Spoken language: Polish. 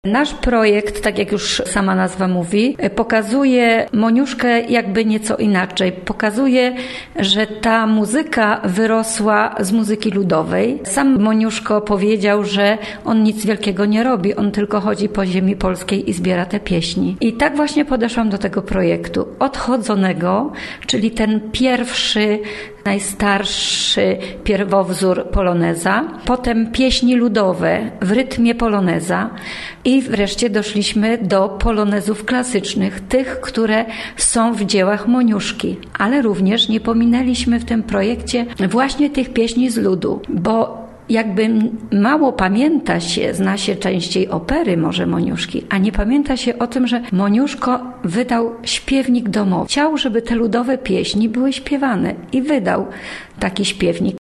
Nasz projekt, tak jak już sama nazwa mówi, pokazuje Moniuszkę jakby nieco inaczej. Pokazuje, że ta muzyka wyrosła z muzyki ludowej. Sam Moniuszko powiedział, że on nic wielkiego nie robi, on tylko chodzi po ziemi polskiej i zbiera te pieśni. I tak właśnie podeszłam do tego projektu. Odchodzonego, czyli ten pierwszy, najstarszy pierwowzór poloneza, potem pieśni ludowe w rytmie poloneza i wreszcie doszliśmy do polonezów klasycznych, tych, które są w dziełach Moniuszki. Ale również nie pominęliśmy w tym projekcie właśnie tych pieśni z ludu, bo jakby mało pamięta się, zna się częściej opery może Moniuszki, a nie pamięta się o tym, że Moniuszko wydał śpiewnik domowy. Chciał, żeby te ludowe pieśni były śpiewane i wydał taki śpiewnik.